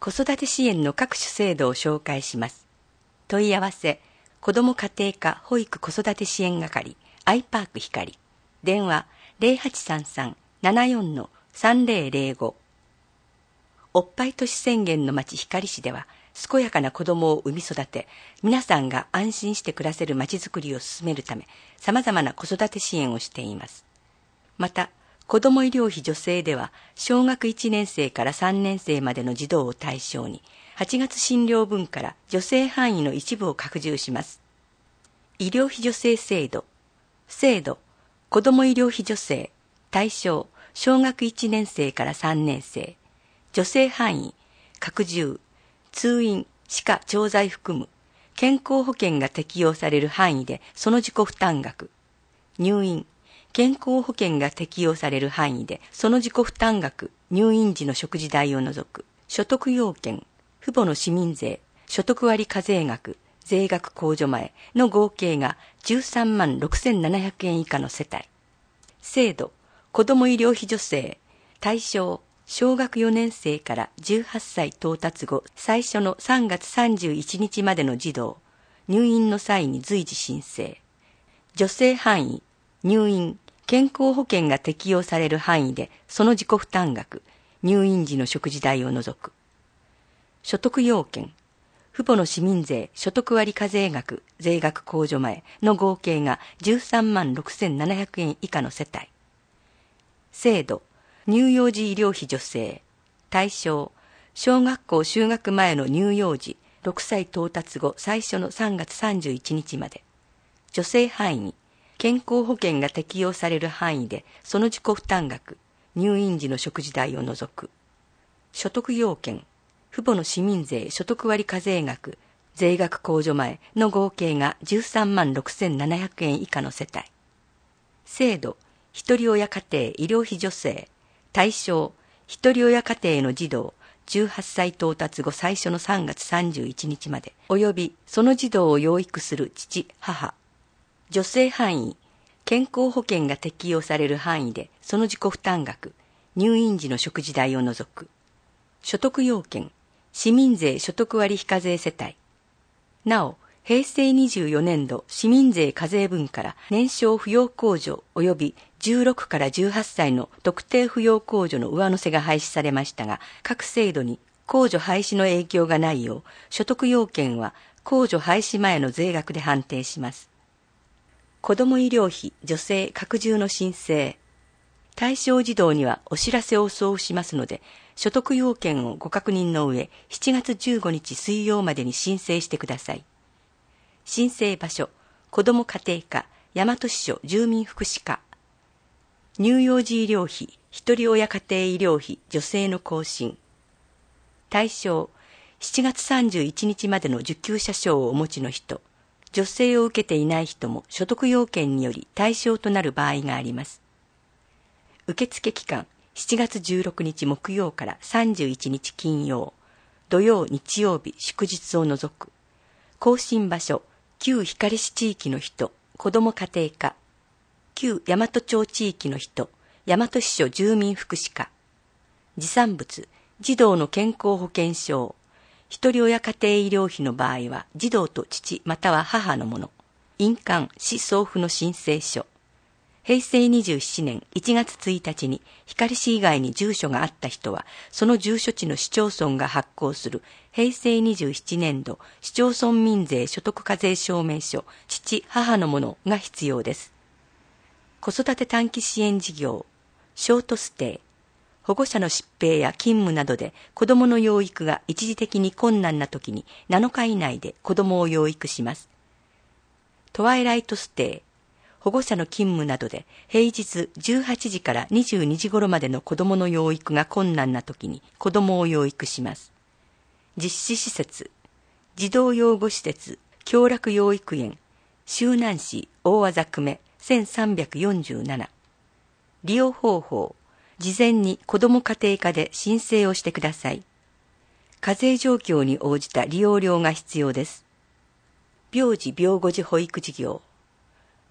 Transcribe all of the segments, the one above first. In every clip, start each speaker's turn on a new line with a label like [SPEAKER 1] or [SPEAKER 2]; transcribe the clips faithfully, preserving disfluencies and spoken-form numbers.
[SPEAKER 1] 子育て支援の各種制度を紹介します。問い合わせ、子ども家庭科保育子育て支援係、アイパーク光。電話 ゼロはちさんさん ななよん さんぜろぜろご。おっぱい都市宣言の町光市では、健やかな子供を産み育て、皆さんが安心して暮らせる町づくりを進めるため、様々な子育て支援をしています。また、子ども医療費助成では、小学いちねん生からさんねん生までの児童を対象に、はちがつ診療分から助成範囲の一部を拡充します。医療費助成制度、制度、子ども医療費助成、対象、小学いちねん生からさんねん生、助成範囲、拡充、通院、歯科調剤含む、健康保険が適用される範囲でその自己負担額、入院、健康保険が適用される範囲でその自己負担額、入院時の食事代を除く、所得要件、父母の市民税、所得割課税額、税額控除前の合計がじゅうさんまんろくせんななひゃくえん以下の世帯。制度、子ども医療費助成、対象、小学よねん生からじゅうはっさい到達後、最初のさんがつさんじゅういちにちまでの児童、入院の際に随時申請。助成範囲、入院、健康保険が適用される範囲でその自己負担額、入院時の食事代を除く。所得要件、父母の市民税所得割課税額、税額控除前の合計がじゅうさんまんろくせんななひゃくえん以下の世帯。制度、乳幼児医療費助成、対象、小学校就学前の乳幼児、ろくさい到達後最初のさんがつさんじゅういちにちまで。助成範囲、健康保険が適用される範囲でその自己負担額、入院時の食事代を除く。所得要件、父母の市民税所得割課税額、税額控除前の合計がじゅうさんまんろくせんななひゃくえん以下の世帯。制度、ひとり親家庭医療費助成、対象、ひとり親家庭の児童、じゅうはっさい到達後最初のさんがつさんじゅういちにちまで、及びその児童を養育する父、母。助成範囲、健康保険が適用される範囲でその自己負担額、入院時の食事代を除く。所得要件、市民税所得割非課税世帯。なお、平成にじゅうよねんど市民税課税分から年少扶養控除及びじゅうろくからじゅうはっさいの特定扶養控除の上乗せが廃止されましたが、各制度に控除廃止の影響がないよう、所得要件は控除廃止前の税額で判定します。子ども医療費助成拡充の申請。対象児童にはお知らせを送付しますので、所得要件をご確認の上、しちがつじゅうごにち水曜までに申請してください。申請場所、子ども家庭課、大和支所住民福祉課。乳幼児医療費、ひとり親家庭医療費助成の更新。対象、しちがつさんじゅういちにちまでの受給者証をお持ちの人、助成を受けていない人も所得要件により対象となる場合があります。受付期間、しちがつじゅうろくにち木曜からさんじゅういちにち金曜、土曜日曜日祝日を除く。更新場所、旧光市地域の人、子ども家庭課。旧大和町地域の人、大和支所住民福祉課。持産物、児童の健康保険証。ひとり親家庭医療費の場合は、児童と父または母のもの。印鑑、市送付の申請書。平成にじゅうななねんいちがつついたちに光市以外に住所があった人は、その住所地の市町村が発行する平成にじゅうななねんど市町村民税所得課税証明書、父、母のものが必要です。子育て短期支援事業、ショートステイ、保護者の疾病や勤務などで子どもの養育が一時的に困難な時になのか以内で子どもを養育します。トワイライトステイ、保護者の勤務などで平日じゅうはちじからにじゅうにじ頃までの子どもの養育が困難な時に子どもを養育します。実施施設、児童養護施設、共楽養育園、周南市大技久米せんさんびゃくよんじゅうなな。利用方法、事前に子ども家庭課で申請をしてください。課税状況に応じた利用料が必要です。病児病後児保育事業、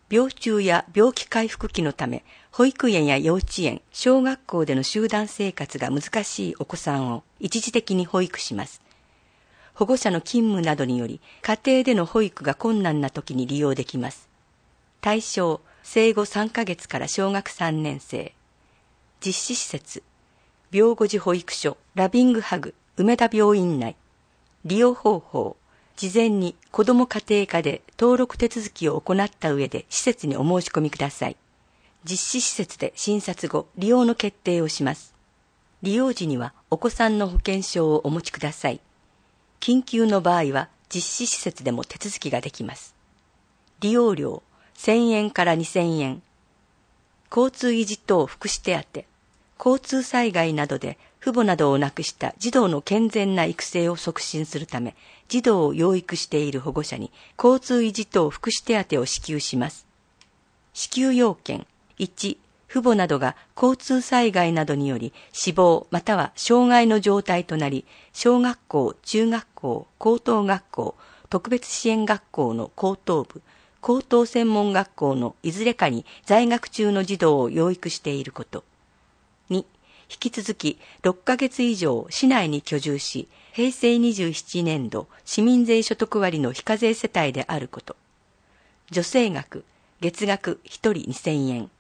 [SPEAKER 1] 病中や病気回復期のため、保育園や幼稚園、小学校での集団生活が難しいお子さんを一時的に保育します。保護者の勤務などにより、家庭での保育が困難な時に利用できます。対象、生後さんかげつから小学さんねん生。実施施設、病後児保育所、ラビングハグ、梅田病院内。利用方法、事前に子ども家庭課で登録手続きを行った上で施設にお申し込みください。実施施設で診察後、利用の決定をします。利用時にはお子さんの保険証をお持ちください。緊急の場合は実施施設でも手続きができます。利用料せんえんからにせんえん。交通維持等福祉手当。交通災害などで父母などを亡くした児童の健全な育成を促進するため、児童を養育している保護者に交通維持等福祉手当を支給します。支給要件いち、父母などが交通災害などにより死亡または障害の状態となり、小学校、中学校、高等学校、特別支援学校の高等部、高等専門学校のいずれかに在学中の児童を養育していること。に、引き続きろっかげつ以上市内に居住し、へいせいにじゅうななねんど市民税所得割の非課税世帯であること。助成額、月額ひとりにせんえん。